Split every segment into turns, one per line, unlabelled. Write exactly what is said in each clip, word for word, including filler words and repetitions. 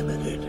Limited.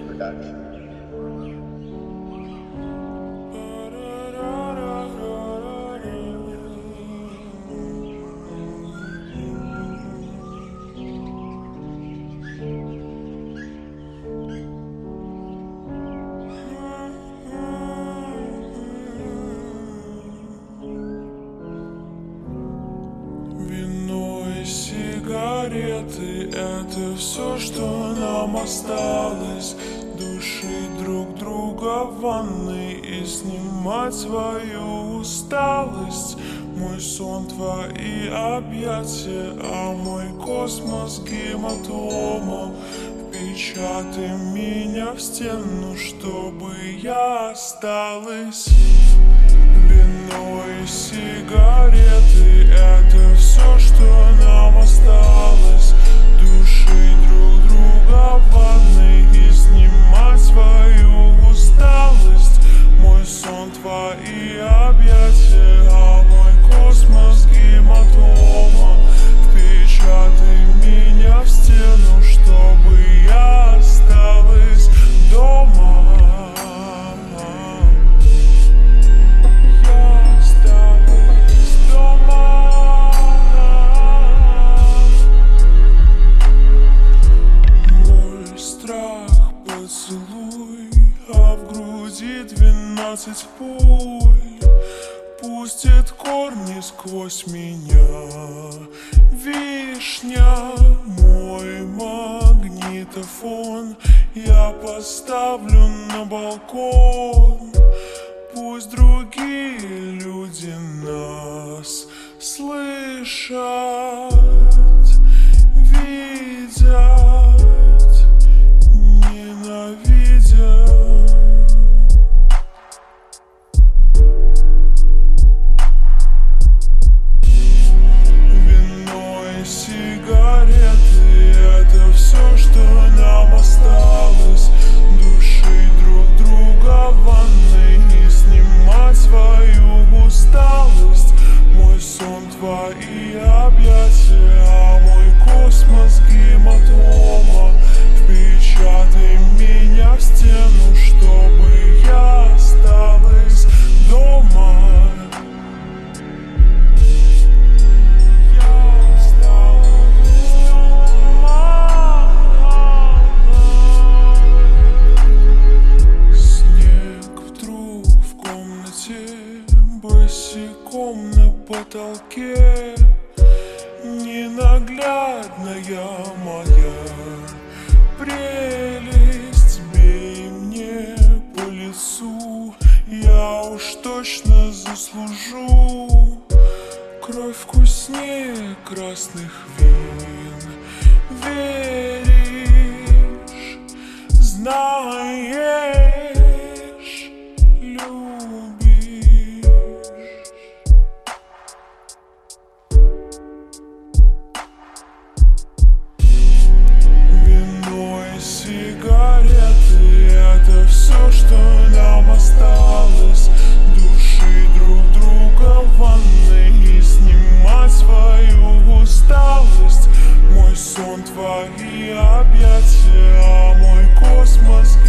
Сигареты — это все, что нам осталось. Душить друг друга в ванной и снимать свою усталость. Мой сон — твои объятия, а мой космос — гематома. Впечатай меня в стену, чтобы я осталась. Вино и сигареты — это все, что нам осталось. Душить друг друга в ванной и снимать свою усталость. Мой сон — твои объятия, а мой космос — гематома. Впечатай меня в стену, чтобы я осталась дома. Поцелуй, а в груди двенадцать пуль пустит корни сквозь меня. Вишня, мой магнитофон я поставлю на балкон. Пусть другие люди нас слышат, видят, вино и сигареты — это все, что нам осталось. Душить друг друга в ванной и снимать свою усталость. Мой сон — твои объятия, а мой космос — гематома. Впечатай меня в стену, чтобы я осталась дома. Я осталась дома. Снег вдруг в комнате, босиком на потолке. Ненаглядная моя прелесть, бей мне по лицу, я уж точно заслужу кровь вкуснее красных вин. Веришь, знаешь, любишь. Сигареты — это все, что нам осталось. Душить друг друга в ванной и снимать свою усталость. Мой сон — твои объятия, а мой космос